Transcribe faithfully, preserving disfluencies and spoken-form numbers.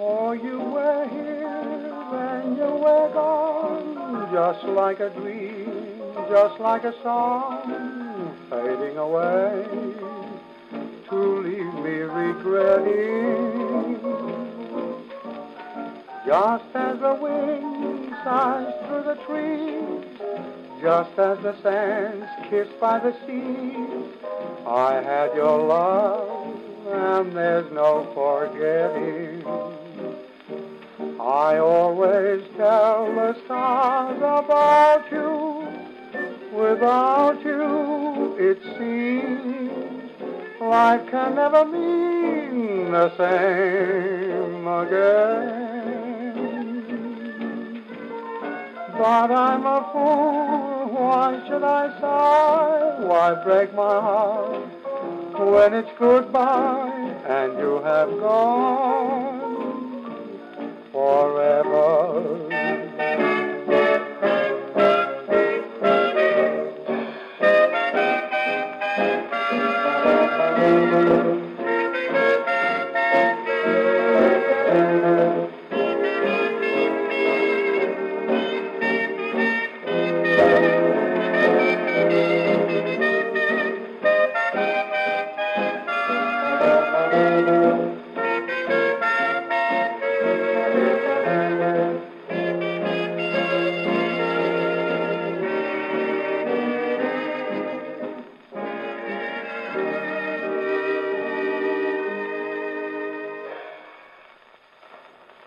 Oh, you were here and you were gone, just like a dream, just like a song, fading away to leave me regretting. Just as the wind sighs through the trees, just as the sands kissed by the seas, I had your love and there's no forgetting. I always tell the stars about you. Without you, it seems life can never mean the same again. But I'm a fool, why should I sigh? Why break my heart when it's goodbye and you have gone?